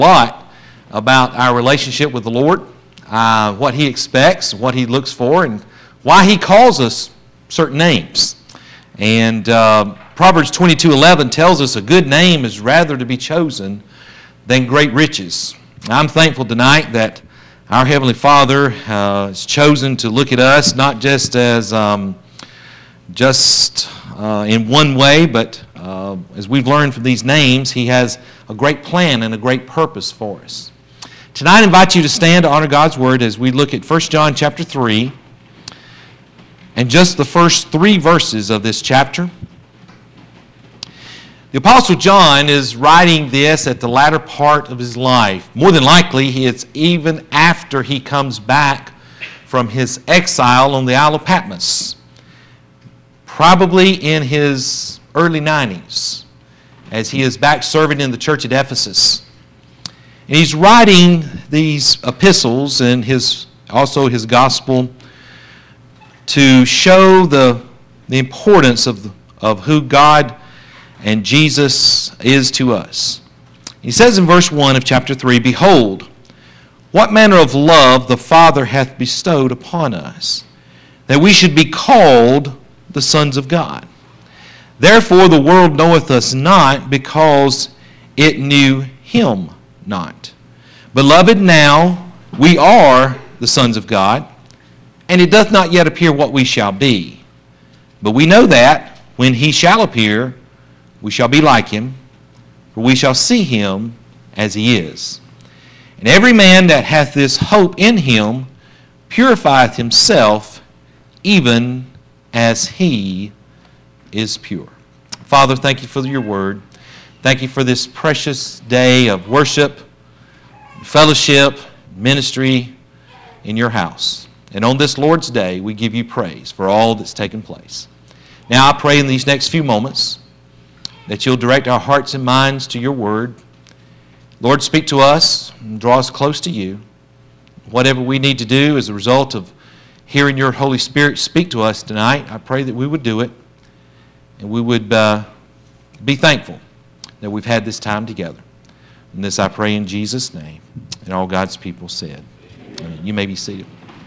a lot about our relationship with the Lord, what He expects, what He looks for, and why He calls us certain names. And Proverbs 22:11 tells us a good name is rather to be chosen than great riches. I'm thankful tonight that our Heavenly Father has chosen to look at us not just as in one way, but as we've learned from these names, He has a great plan and a great purpose for us. Tonight I invite you to stand to honor God's Word as we look at 1 John chapter 3 and just the first 3 verses of this chapter. The Apostle John is writing this at the latter part of his life. More than likely, it's even after he comes back from his exile on the Isle of Patmos. Probably in his early 90s, as he is back serving in the church at Ephesus. And he's writing these epistles and also his gospel to show the importance of who God and Jesus is to us. He says in verse 1 of chapter 3, "Behold, what manner of love the Father hath bestowed upon us, that we should be called the sons of God. Therefore the world knoweth us not, because it knew Him not. Beloved, now we are the sons of God, and it doth not yet appear what we shall be. But we know that when He shall appear, we shall be like Him, for we shall see Him as He is. And every man that hath this hope in Him purifieth himself, even as He is pure." Father, thank You for Your Word. Thank You for this precious day of worship, fellowship, ministry in Your house. And on this Lord's Day, we give You praise for all that's taken place. Now I pray in these next few moments that You'll direct our hearts and minds to Your Word. Lord, speak to us and draw us close to You. Whatever we need to do as a result of hearing Your Holy Spirit speak to us tonight, I pray that we would do it, and we would be thankful that we've had this time together. And this I pray in Jesus' name. And all God's people said. Amen. You may be seated.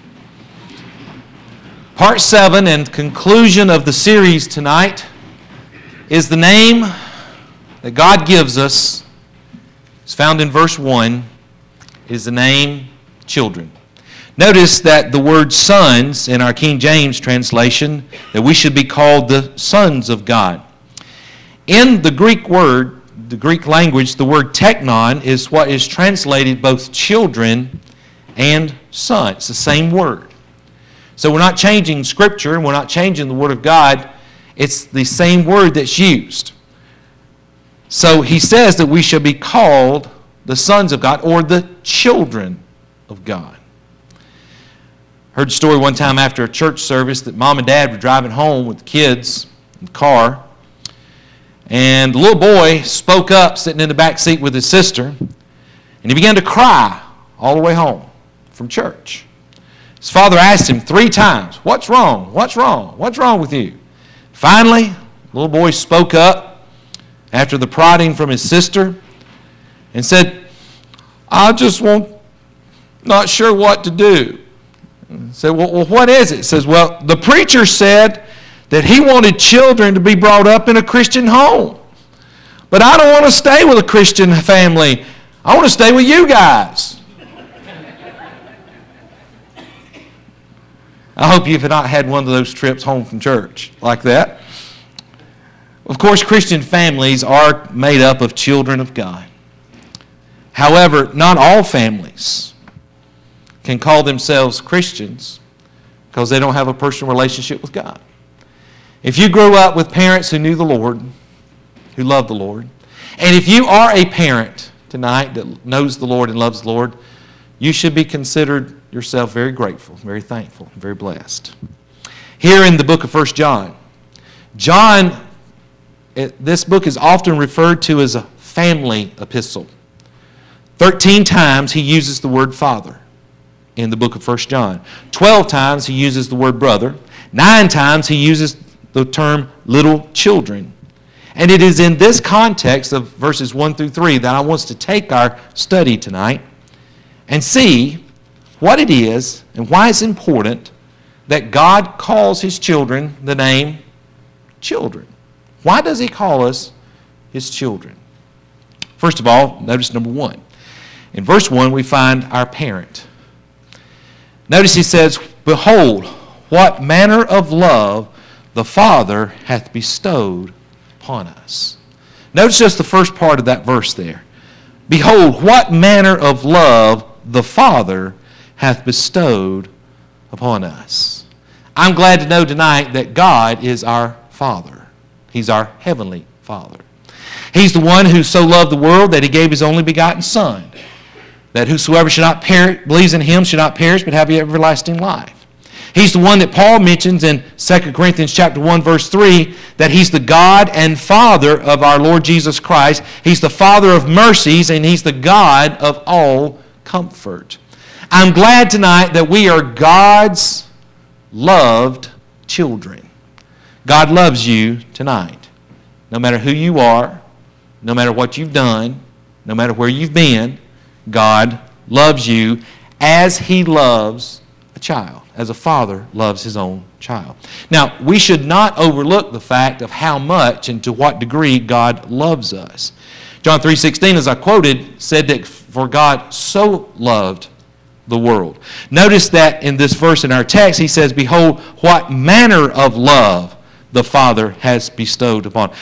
Part 7 and conclusion of the series tonight is the name that God gives us. It's found in verse 1. It is the name children. Notice that the word sons in our King James translation, that we should be called the sons of God. In the Greek language, the word teknon is what is translated both children and son. It's the same word. So we're not changing Scripture, and we're not changing the Word of God. It's the same word that's used. So he says that we shall be called the sons of God, or the children of God. Heard a story one time after a church service that mom and dad were driving home with the kids in the car, and the little boy spoke up sitting in the back seat with his sister, and he began to cry all the way home from church. His father asked him 3 times, "What's wrong? What's wrong? What's wrong with you?" Finally, the little boy spoke up after the prodding from his sister and said, "I just not sure what to do." And said, well, what is it? He says, "Well, the preacher said that he wanted children to be brought up in a Christian home. But I don't want to stay with a Christian family. I want to stay with you guys." I hope you've not had one of those trips home from church like that. Of course, Christian families are made up of children of God. However, not all families can call themselves Christians because they don't have a personal relationship with God. If you grew up with parents who knew the Lord, who loved the Lord, and if you are a parent tonight that knows the Lord and loves the Lord, you should be considered yourself very grateful, very thankful, very blessed. Here in the book of 1 John, this book is often referred to as a family epistle. 13 times he uses the word father in the book of 1 John. 12 times he uses the word brother. 9 times he uses the term little children. And it is in this context of verses 1 through 3 that I want us to take our study tonight and see what it is and why it's important that God calls His children the name children. Why does He call us His children? First of all, notice number 1. In verse 1, we find our parent. Notice He says, "Behold, what manner of love the Father hath bestowed upon us." Notice just the first part of that verse there. Behold, what manner of love the Father hath bestowed upon us. I'm glad to know tonight that God is our Father. He's our heavenly Father. He's the one who so loved the world that He gave His only begotten Son, that whosoever should not perish, believes in Him should not perish but have everlasting life. He's the one that Paul mentions in 2 Corinthians chapter 1, verse 3, that He's the God and Father of our Lord Jesus Christ. He's the Father of mercies, and He's the God of all comfort. I'm glad tonight that we are God's loved children. God loves you tonight. No matter who you are, no matter what you've done, no matter where you've been, God loves you as He loves a child, as a father loves his own child. Now, we should not overlook the fact of how much and to what degree God loves us. John 3:16, as I quoted, said that for God so loved the world. Notice that in this verse in our text, He says, "Behold, what manner of love the Father has bestowed upon."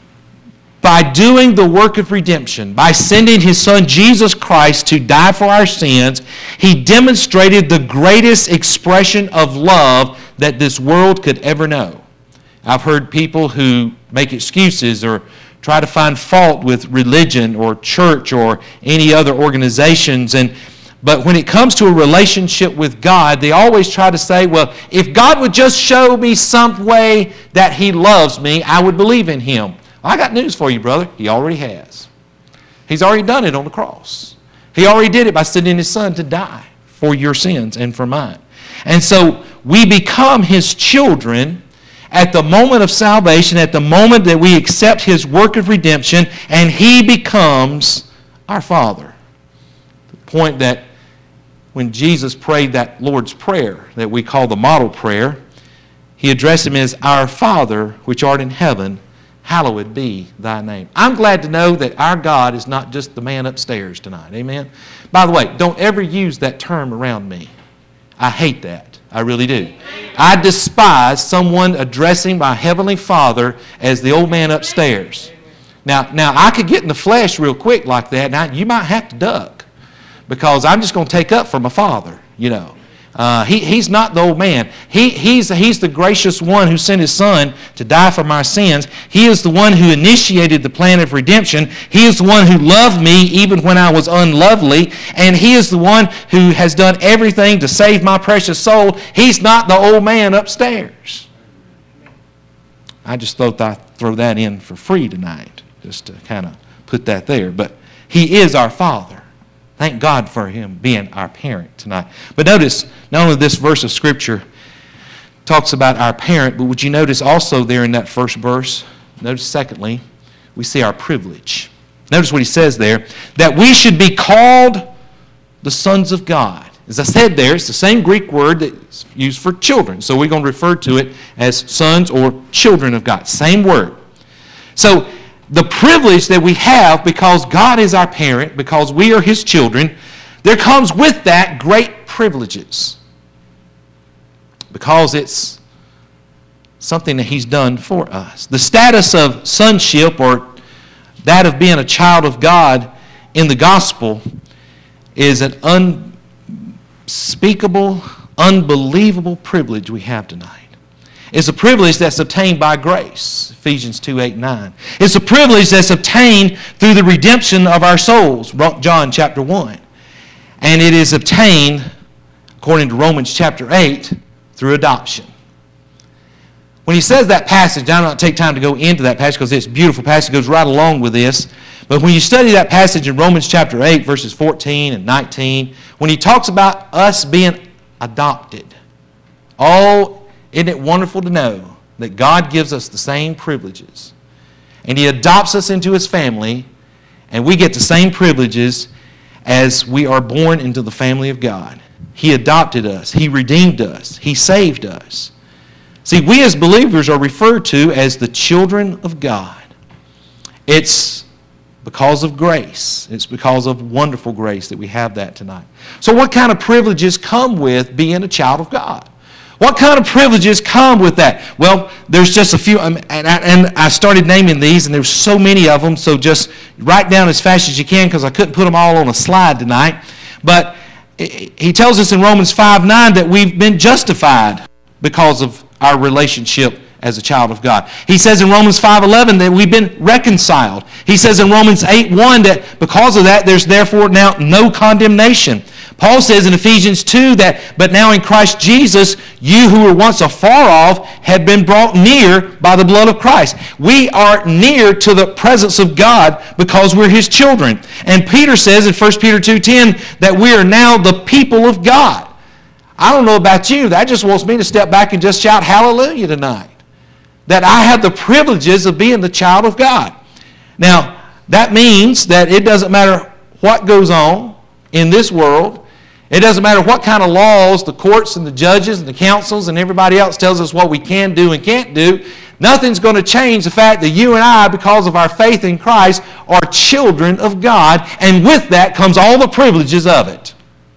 By doing the work of redemption, by sending His Son Jesus Christ to die for our sins, He demonstrated the greatest expression of love that this world could ever know. I've heard people who make excuses or try to find fault with religion or church or any other organizations, but when it comes to a relationship with God, they always try to say, well, if God would just show me some way that He loves me, I would believe in Him. I got news for you, brother. He already has. He's already done it on the cross. He already did it by sending His Son to die for your sins and for mine. And so we become His children at the moment of salvation, at the moment that we accept His work of redemption, and He becomes our Father. The point that when Jesus prayed that Lord's Prayer that we call the model prayer, He addressed Him as our Father which art in heaven, hallowed be Thy name. I'm glad to know that our God is not just the man upstairs tonight. Amen? By the way, don't ever use that term around me. I hate that. I really do. I despise someone addressing my Heavenly Father as the old man upstairs. Now I could get in the flesh real quick like that. Now, you might have to duck because I'm just going to take up for my Father, you know. He's not the old man. He's the gracious one who sent His Son to die for my sins. He is the one who initiated the plan of redemption. He is the one who loved me even when I was unlovely. And He is the one who has done everything to save my precious soul. He's not the old man upstairs. I just thought I'd throw that in for free tonight, just to kind of put that there. But He is our Father. Thank God for Him being our parent tonight. But notice, not only this verse of Scripture talks about our parent, but would you notice also there in that first verse, notice secondly, we see our privilege. Notice what he says there, that we should be called the sons of God. As I said there, it's the same Greek word that's used for children. So we're going to refer to it as sons or children of God. Same word. So the privilege that we have because God is our parent, because we are His children, there comes with that great privileges. Because it's something that He's done for us. The status of sonship, or that of being a child of God in the gospel, is an unspeakable, unbelievable privilege we have tonight. It's a privilege that's obtained by grace, Ephesians 2:8-9. It's a privilege that's obtained through the redemption of our souls, John chapter 1. And it is obtained, according to Romans chapter 8, through adoption. When he says that passage, I'm not going to take time to go into that passage because it's a beautiful passage. It goes right along with this. But when you study that passage in Romans chapter 8, verses 14 and 19, when he talks about us being adopted, isn't it wonderful to know that God gives us the same privileges? and He adopts us into His family, and we get the same privileges as we are born into the family of God. He adopted us. He redeemed us. He saved us. See, we as believers are referred to as the children of God. It's because of grace. It's because of wonderful grace that we have that tonight. So what kind of privileges come with being a child of God? What kind of privileges come with that? Well, there's just a few, and I started naming these, and there's so many of them, so just write down as fast as you can because I couldn't put them all on a slide tonight. But he tells us in Romans 5:9 that we've been justified because of our relationship as a child of God. He says in Romans 5:11 that we've been reconciled. He says in Romans 8:1 that because of that, there's therefore now no condemnation. Paul says in Ephesians 2 that, but now in Christ Jesus, you who were once afar off have been brought near by the blood of Christ. We are near to the presence of God because we're His children. And Peter says in 1 Peter 2:10 that we are now the people of God. I don't know about you, that just wants me to step back and just shout hallelujah tonight. That I have the privileges of being the child of God. Now, that means that it doesn't matter what goes on in this world. It doesn't matter what kind of laws the courts and the judges and the councils and everybody else tells us what we can do and can't do. Nothing's going to change the fact that you and I, because of our faith in Christ, are children of God, and with that comes all the privileges of it.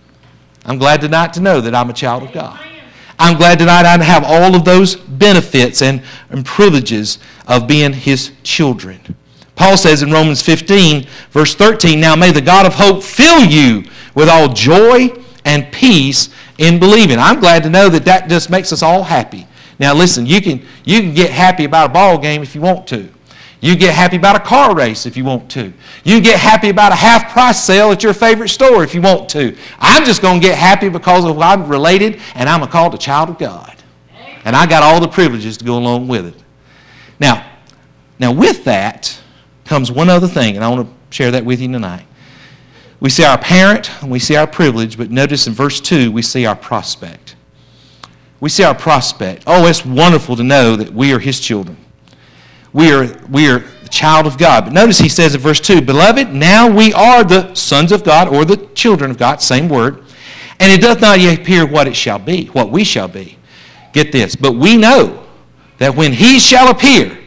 I'm glad tonight to know that I'm a child of God. I'm glad tonight I have all of those benefits and privileges of being His children. Paul says in Romans 15, verse 13, now may the God of hope fill you with all joy and peace in believing. I'm glad to know that that just makes us all happy. Now listen, you can get happy about a ball game if you want to. You can get happy about a car race if you want to. You can get happy about a half-price sale at your favorite store if you want to. I'm just going to get happy because of I'm related and I'm called a child of God. And I got all the privileges to go along with it. Now with that comes one other thing, and I want to share that with you tonight. We see our parent and we see our privilege, but notice in verse 2 we see our prospect. We see our prospect. Oh, it's wonderful to know that we are His children. We are the child of God. But notice he says in verse 2, beloved, now we are the sons of God, or the children of God, same word, and it doth not yet appear what it shall be, what we shall be. Get this, but we know that when He shall appear,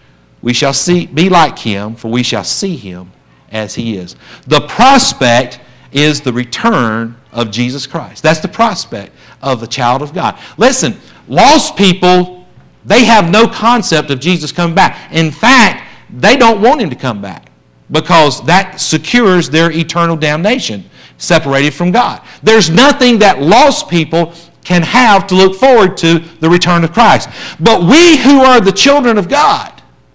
we shall be like Him, for we shall see Him as He is. The prospect is the return of Jesus Christ. That's the prospect of the child of God. Listen, lost people, they have no concept of Jesus coming back. In fact, they don't want Him to come back because that secures their eternal damnation, separated from God. There's nothing that lost people can have to look forward to the return of Christ. But we who are the children of God,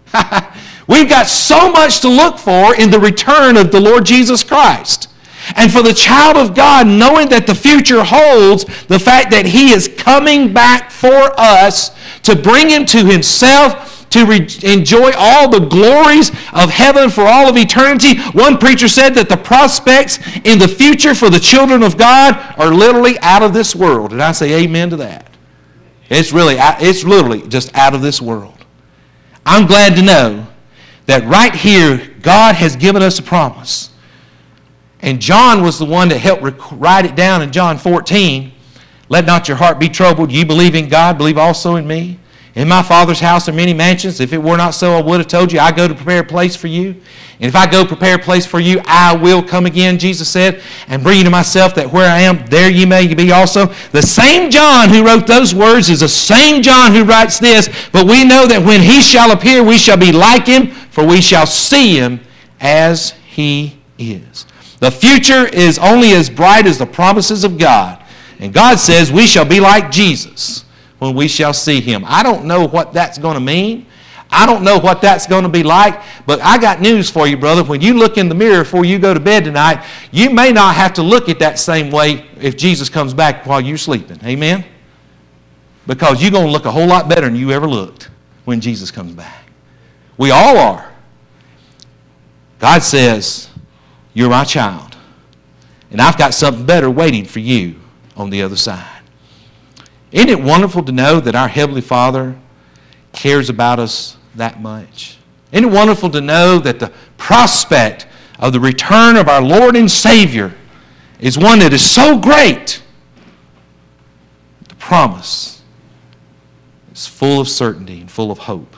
we've got so much to look for in the return of the Lord Jesus Christ. And for the child of God, knowing that the future holds the fact that He is coming back for us to bring Him to Himself, to enjoy all the glories of heaven for all of eternity. One preacher said that the prospects in the future for the children of God are literally out of this world. And I say amen to that. It's literally just out of this world. I'm glad to know that right here, God has given us a promise. And John was the one that helped write it down in John 14. Let not your heart be troubled. You believe in God, believe also in me. In my Father's house are many mansions. If it were not so, I would have told you. I go to prepare a place for you. And if I go prepare a place for you, I will come again, Jesus said, and bring you to myself, that where I am, there you may be also. The same John who wrote those words is the same John who writes this. But we know that when He shall appear, we shall be like Him, for we shall see Him as He is. The future is only as bright as the promises of God. And God says we shall be like Jesus when we shall see Him. I don't know what that's going to mean. I don't know what that's going to be like, but I got news for you, brother. When you look in the mirror before you go to bed tonight, you may not have to look at that same way if Jesus comes back while you're sleeping. Amen? Because you're going to look a whole lot better than you ever looked when Jesus comes back. We all are. God says, you're my child, and I've got something better waiting for you on the other side. Isn't it wonderful to know that our Heavenly Father cares about us that much? Isn't it wonderful to know that the prospect of the return of our Lord and Savior is one that is so great? The promise is full of certainty and full of hope.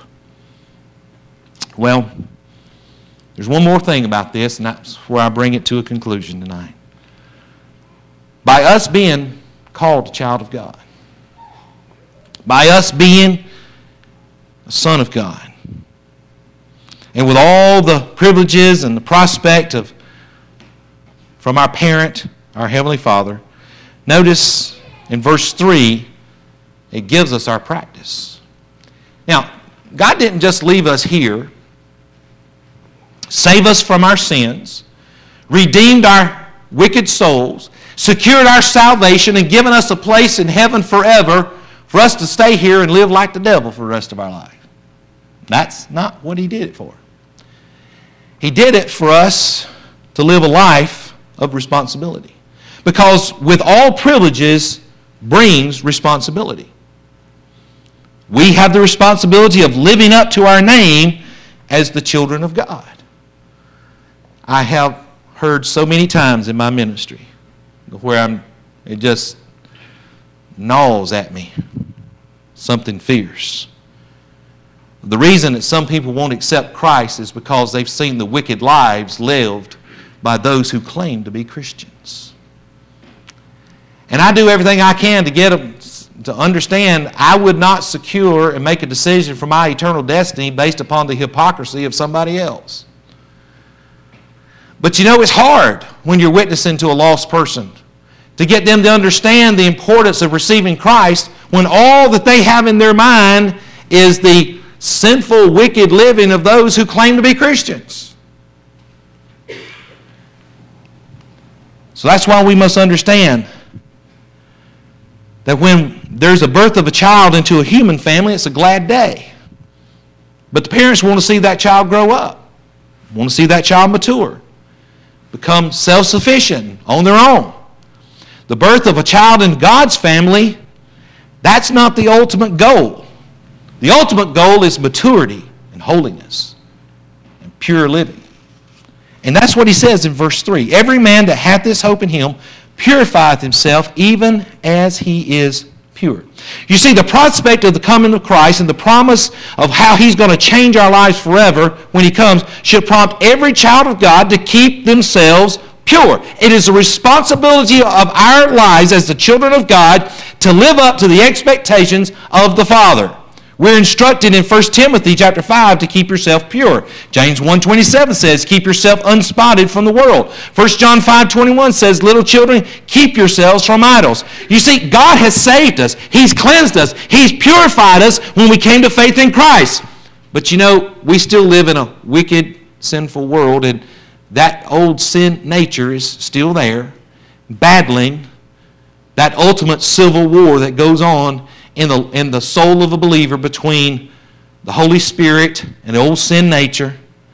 Well, there's one more thing about this, and that's where I bring it to a conclusion tonight. By us being called a child of God, by us being a son of God, and with all the privileges and the prospect of from our parent, our Heavenly Father, notice in verse 3, it gives us our practice. Now, God didn't just leave us here, save us from our sins, redeemed our wicked souls, secured our salvation, and given us a place in heaven forever for us to stay here and live like the devil for the rest of our life. That's not what He did it for. He did it for us to live a life of responsibility. Because with all privileges brings responsibility. We have the responsibility of living up to our name as the children of God. I have heard so many times in my ministry where it just gnaws at me, something fierce. The reason that some people won't accept Christ is because they've seen the wicked lives lived by those who claim to be Christians. And I do everything I can to get them to understand I would not secure and make a decision for my eternal destiny based upon the hypocrisy of somebody else. But you know, it's hard when you're witnessing to a lost person to get them to understand the importance of receiving Christ when all that they have in their mind is the sinful, wicked living of those who claim to be Christians. So that's why we must understand that when there's a birth of a child into a human family, it's a glad day. But the parents want to see that child grow up, want to see that child mature, become self-sufficient on their own. The birth of a child in God's family, that's not the ultimate goal. The ultimate goal is maturity and holiness and pure living. And that's what he says in verse 3. Every man that hath this hope in him purifieth himself even as he is pure. You see, the prospect of the coming of Christ and the promise of how He's going to change our lives forever when He comes should prompt every child of God to keep themselves pure. It is the responsibility of our lives as the children of God to live up to the expectations of the Father. We're instructed in 1 Timothy chapter 5 to keep yourself pure. James 1:27 says, keep yourself unspotted from the world. 1 John 5:21 says, little children, keep yourselves from idols. You see, God has saved us. He's cleansed us. He's purified us when we came to faith in Christ. But you know, we still live in a wicked, sinful world, and that old sin nature is still there, battling that ultimate civil war that goes on in the soul of a believer between the Holy Spirit and the old sin nature.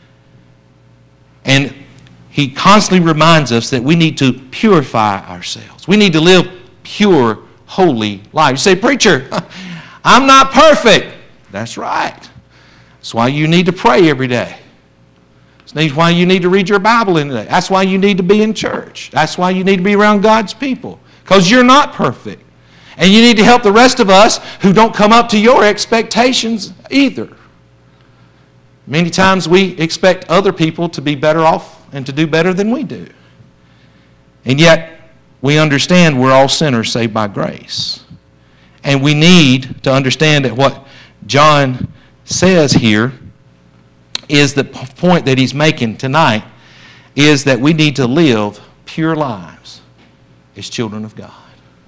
And he constantly reminds us that we need to purify ourselves. We need to live pure, holy lives. You say, preacher, I'm not perfect. That's right. That's why you need to pray every day. That's why you need to read your Bible in the day. That's why you need to be in church. That's why you need to be around God's people. Because you're not perfect. And you need to help the rest of us who don't come up to your expectations either. Many times we expect other people to be better off and to do better than we do. And yet we understand we're all sinners saved by grace. And we need to understand that what John says here is the point that he's making tonight is that we need to live pure lives as children of God.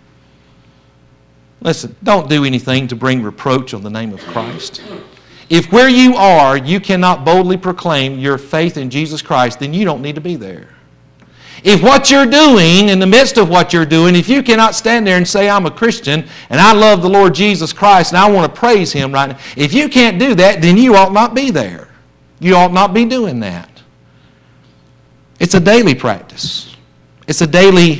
Listen, don't do anything to bring reproach on the name of Christ. If where you are, you cannot boldly proclaim your faith in Jesus Christ, then you don't need to be there. If what you're doing, in the midst of what you're doing, if you cannot stand there and say, I'm a Christian, and I love the Lord Jesus Christ, and I want to praise Him right now, if you can't do that, then you ought not be there. You ought not be doing that. It's a daily practice. It's a daily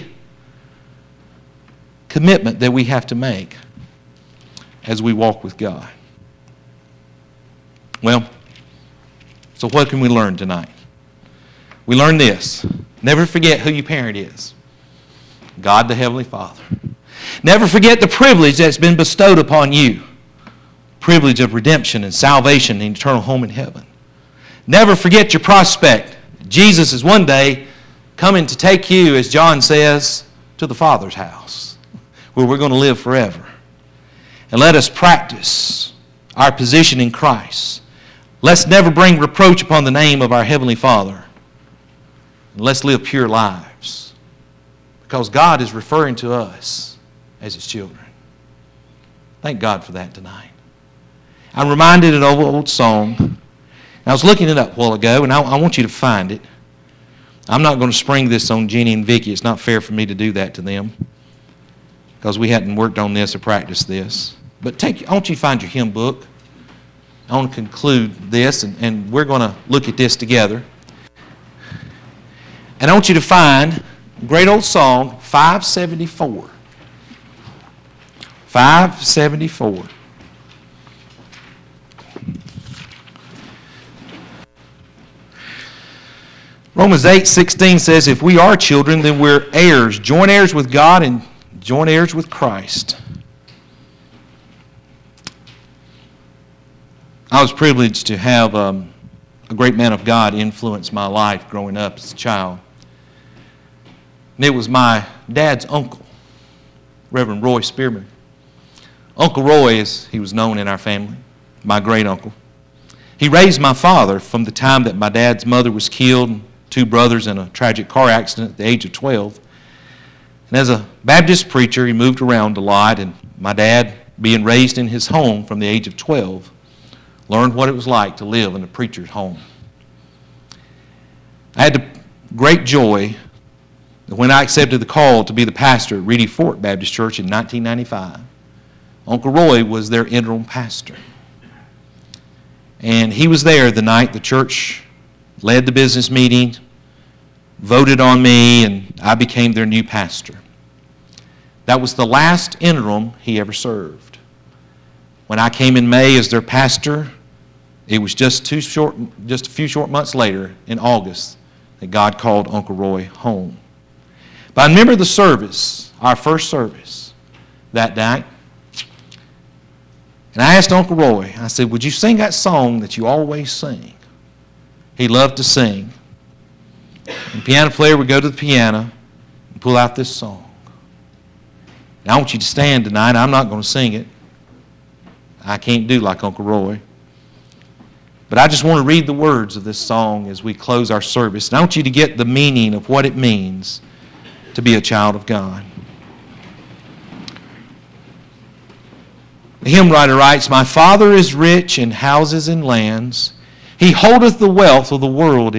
commitment that we have to make as we walk with God. Well, So what can we learn tonight? We learn this. Never forget who your parent is. God the Heavenly Father. Never forget the privilege that's been bestowed upon you. Privilege of redemption and salvation and eternal home in heaven. Never forget your prospect. Jesus is one day coming to take you, as John says, to the Father's house, where we're going to live forever. And let us practice our position in Christ. Let's never bring reproach upon the name of our Heavenly Father. And let's live pure lives. Because God is referring to us as His children. Thank God for that tonight. I'm reminded of an old song. I was looking it up a while ago, and I want you to find it. I'm not going to spring this on Jenny and Vicky. It's not fair for me to do that to them because we hadn't worked on this or practiced this. But I want you to find your hymn book. I want to conclude this, and we're going to look at this together. And I want you to find a great old song, 574. 574. Romans 8:16 says, if we are children, then we're heirs, joint heirs with God and joint heirs with Christ. I was privileged to have a great man of God influence my life growing up as a child. And it was my dad's uncle, Reverend Roy Spearman. Uncle Roy, as he was known in our family, my great uncle. He raised my father from the time that my dad's mother was killed, 2 brothers in a tragic car accident at the age of 12. And as a Baptist preacher, he moved around a lot, and my dad, being raised in his home from the age of 12, learned what it was like to live in a preacher's home. I had the great joy that when I accepted the call to be the pastor at Reedy Fort Baptist Church in 1995, Uncle Roy was their interim pastor. And he was there the night the church led the business meeting, voted on me, and I became their new pastor. That was the last interim he ever served. When I came in May as their pastor, it was just a few short months later, in August, that God called Uncle Roy home. But I remember the service, our first service that night. And I asked Uncle Roy, I said, would you sing that song that you always sing? He loved to sing. And the piano player would go to the piano and pull out this song. And I want you to stand tonight. I'm not going to sing it. I can't do like Uncle Roy. But I just want to read the words of this song as we close our service. And I want you to get the meaning of what it means to be a child of God. The hymn writer writes, my Father is rich in houses and lands. He holdeth the wealth of the world